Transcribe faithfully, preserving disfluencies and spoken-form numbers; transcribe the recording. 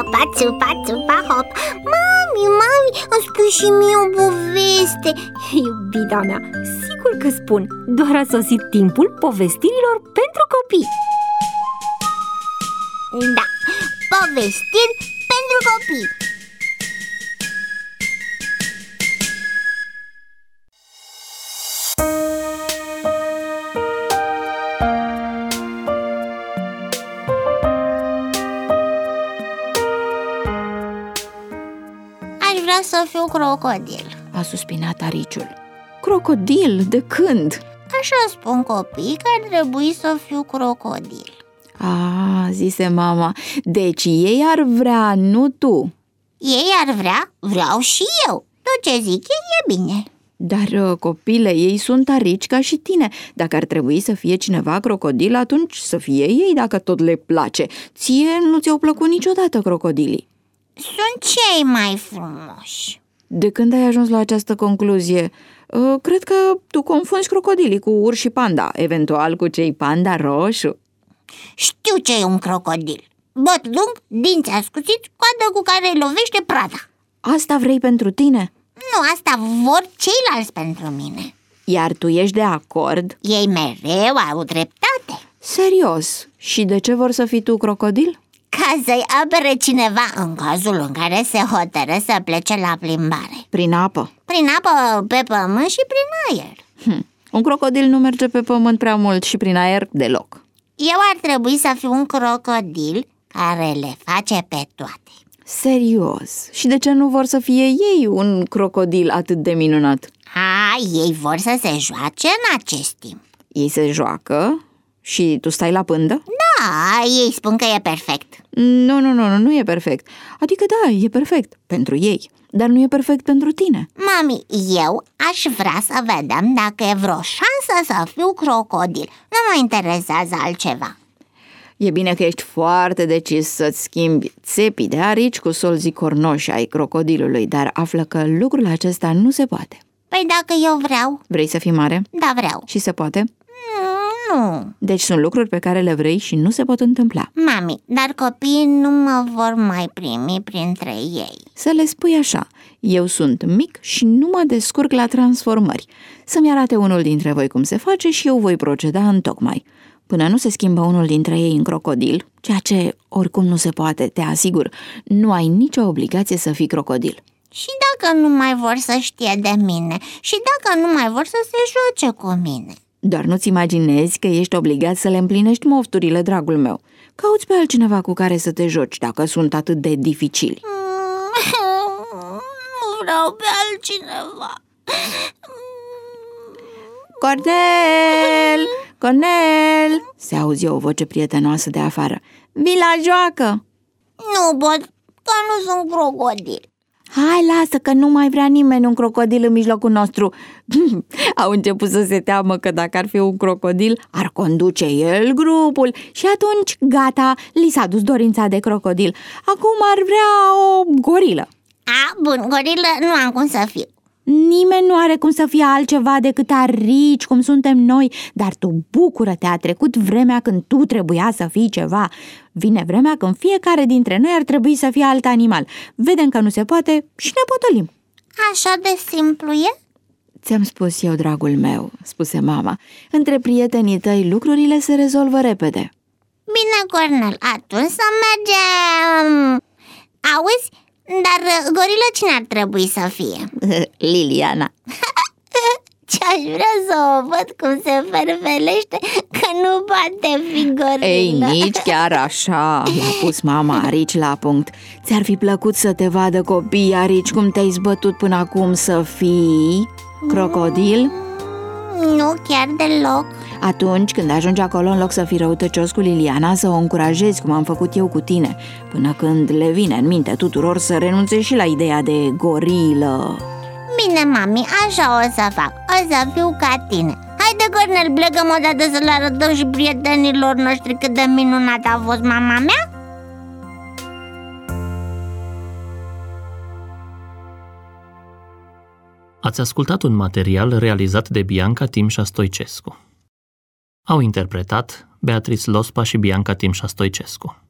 țupa, țupa, țupa, hop. Mami, mami, îmi spui și mie o poveste. Iubita mea, sigur că spun. Doar a sosit timpul povestirilor pentru copii. Da, povestiri pentru copii. Aș vrea să fiu crocodil, a suspinat Ariciul. Crocodil? De când? așa spun copiii că ar trebui să fiu crocodil. A, zise mama, deci ei ar vrea, nu tu. Ei ar vrea, vreau și eu. Tot ce zic ei e bine. Dar, copile, ei sunt arici ca și tine. Dacă ar trebui să fie cineva crocodil, atunci să fie ei dacă tot le place. Ție nu ți-au plăcut niciodată crocodilii. Sunt cei mai frumoși. De când ai ajuns la această concluzie? Cred că tu confunzi crocodilii cu urși și panda, eventual cu cei panda roșu. Știu ce e un crocodil. Bot lung, dinți ascuțiți, coadă cu care îi lovește prada. Asta vrei pentru tine? Nu, asta vor ceilalți pentru mine. Iar tu ești de acord? Ei mereu au dreptate. Serios? Și de ce vor să fii tu crocodil? Ca să-i apere cineva în cazul în care se hotără să plece la plimbare. Prin apă? Prin apă, pe pământ și prin aer. hm. Un crocodil nu merge pe pământ prea mult și prin aer deloc. Eu ar trebui să fiu un crocodil care le face pe toate. Serios? Și de ce nu vor să fie ei un crocodil atât de minunat? A, ei vor să se joace în acest timp. Ei se joacă și tu stai la pândă? Da, ei spun că e perfect. Nu, nu, nu, nu e perfect. Adică da, e perfect pentru ei, dar nu e perfect pentru tine. Mami, eu aș vrea să vedem dacă e vreo șansă să fiu crocodil. Nu mă interesează altceva. E bine că ești foarte decis să-ți schimbi țepii de arici cu solzii cornoși ai crocodilului, dar află că lucrul acesta nu se poate. Păi dacă eu vreau? Vrei să fii mare? Da, vreau. Și se poate? Nu. Deci sunt lucruri pe care le vrei și nu se pot întâmpla. Mami, dar copiii nu mă vor mai primi printre ei. Să le spui așa, eu sunt mic și nu mă descurc la transformări. Să-mi arate unul dintre voi cum se face și eu voi proceda întocmai. Până nu se schimbă unul dintre ei în crocodil, ceea ce oricum nu se poate, te asigur, nu ai nicio obligație să fii crocodil. Și dacă nu mai vor să știe de mine? Și dacă nu mai vor să se joace cu mine? Doar nu-ți imaginezi că ești obligat să le împlinești mofturile, dragul meu. Cauți pe altcineva cu care să te joci dacă sunt atât de dificili. Nu vreau pe altcineva. Cornel! Cornel! Se auzi o voce prietenoasă de afară. Vii la joacă! Nu pot, că nu sunt crocodil. Hai, lasă că nu mai vrea nimeni un crocodil în mijlocul nostru. Au început să se teamă că dacă ar fi un crocodil, ar conduce el grupul. Și atunci, gata, li s-a dus dorința de crocodil. Acum ar vrea o gorilă. A, bun, gorilă nu am cum să fiu. Nimeni nu are cum să fie altceva decât arici, cum suntem noi. Dar tu bucură-te, a trecut vremea când tu trebuia să fii ceva. Vine vremea când fiecare dintre noi ar trebui să fie alt animal. Vedem că nu se poate și ne potolim. Așa de simplu e? Ți-am spus eu, dragul meu, spuse mama. Între prietenii tăi lucrurile se rezolvă repede. Bine, Cornel, atunci să mergem. Auzi? Dar gorilă cine ar trebui să fie? Liliana. Ce-aș vrea să o văd cum se ferfelește, că nu poate fi gorilă. Ei, nici chiar așa, l-a pus mama arici la punct. Ți-ar fi plăcut să te vadă copiii arici cum te-ai zbătut până acum să fii crocodil? Nu chiar deloc. Atunci când ajungi acolo, în loc să fii răutăcios cu Liliana, să o încurajezi cum am făcut eu cu tine, până când le vine în minte tuturor să renunțe și la ideea de gorilă. Bine, mami, așa o să fac. O să fiu ca tine. Haide, Cornel, plecăm odată să le arătăm și prietenilor noștri cât de minunată a fost mama mea? Ați ascultat un material realizat de Bianca Timșa Stoicescu. Au interpretat Beatrice Lospa și Bianca Timșa Stoicescu.